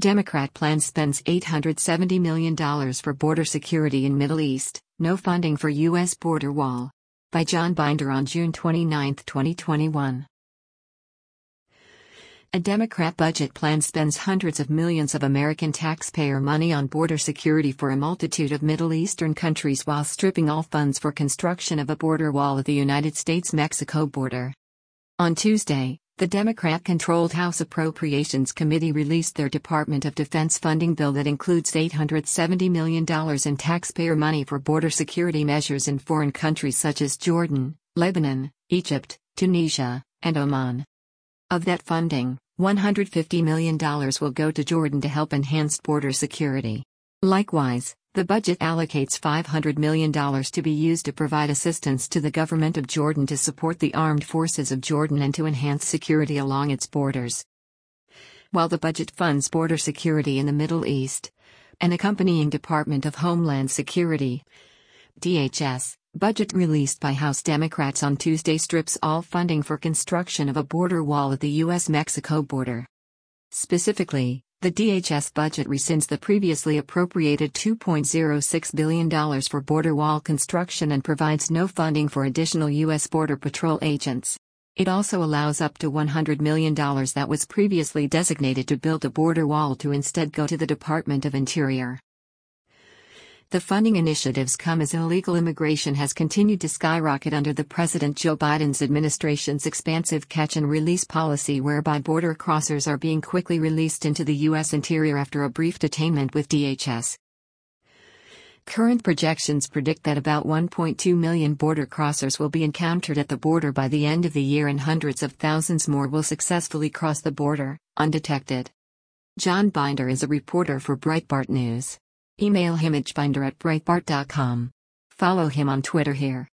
Democrat plan spends $870 million for border security in Middle East, no funding for U.S. border wall. By John Binder on June 29, 2021. A Democrat budget plan spends hundreds of millions of American taxpayer money on border security for a multitude of Middle Eastern countries while stripping all funds for construction of a border wall at the United States-Mexico border. On Tuesday, the Democrat-controlled House Appropriations Committee released their Department of Defense funding bill that includes $870 million in taxpayer money for border security measures in foreign countries such as Jordan, Lebanon, Egypt, Tunisia, and Oman. Of that funding, $150 million will go to Jordan to help enhance border security. Likewise, the budget allocates $500 million to be used to provide assistance to the government of Jordan to support the armed forces of Jordan and to enhance security along its borders. While the budget funds border security in the Middle East, an accompanying Department of Homeland Security (DHS) budget released by House Democrats on Tuesday strips all funding for construction of a border wall at the U.S.-Mexico border. Specifically, the DHS budget rescinds the previously appropriated $2.06 billion for border wall construction and provides no funding for additional U.S. Border Patrol agents. It also allows up to $100 million that was previously designated to build a border wall to instead go to the Department of Interior. The funding initiatives come as illegal immigration has continued to skyrocket under the President Joe Biden's administration's expansive catch-and-release policy whereby border crossers are being quickly released into the U.S. interior after a brief detainment with DHS. Current projections predict that about 1.2 million border crossers will be encountered at the border by the end of the year and hundreds of thousands more will successfully cross the border, undetected. John Binder is a reporter for Breitbart News. Email him at binder@breitbart.com. Follow him on Twitter here.